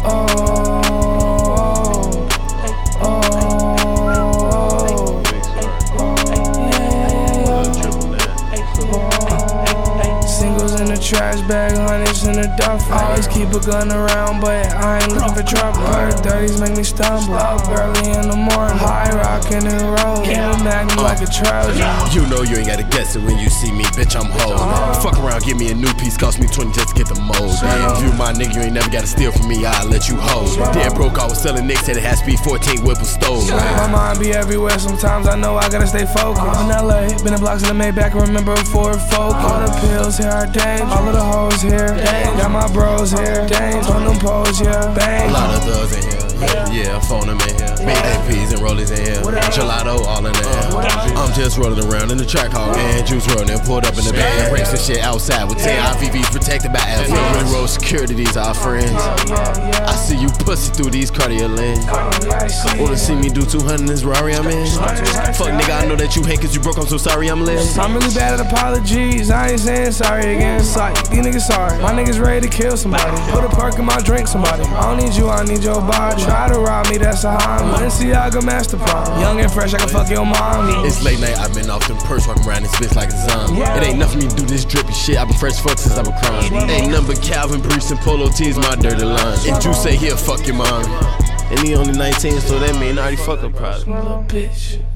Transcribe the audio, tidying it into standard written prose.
Singles in the trash bag, hundreds in the duffel. Always keep a gun around, but I ain't looking for trouble. Her 30s make me stumble. Up early in the morning, high rockin' and rollin'. Keep a magnum like a Trojan. You know you ain't gotta guess it when you see me, bitch, I'm holding. Fuck around, give me a new piece, cost me 20 just to get the mold. If you my nigga, you ain't never gotta steal from me, I'll let you hold. Dead broke, I was selling nicks, said it had speed 14, whip was stolen. My mind be everywhere, sometimes I know I gotta stay focused. I'm in LA, been in blocks in the Maybach, remember before it focused. All the pills here are dangerous, all of the hoes here, got my bros here, on them poles, yeah, bang. A lot of thugs in here, yeah, phone them in here. Big APs and rollies in here, gelato all in there. I'm just rolling around in the track hall, and juice rolling, pulled up in the van. Racing shit outside with 10 IVVs protected by F. Railroad security, these our friends. I see you pussy through these cardio lens. Wanna see me do 200 in this Rari I'm in? Fuck nigga, I know that you hate cause you broke, I'm so sorry I'm lit. I'm really bad at apologies, I ain't saying sorry again. Psych, these niggas sorry. My niggas ready to kill somebody. Put a perk in my drink, somebody. I don't need you, I need your body. Try to rob me, that's a harm. Balenciaga master plan. Young and fresh, I can fuck your mom. It's late night, I've been off them perks, walking around this bitch like a zombie. It ain't nothing for me to do this drippy shit, I've been fresh fuck since I've been crying. Ain't nothing but Calvin, Brees, and Polo T's my dirty line. And you say he'll fuck your mom. And he only 19, so that mean I already fuck her probably. Little bitch.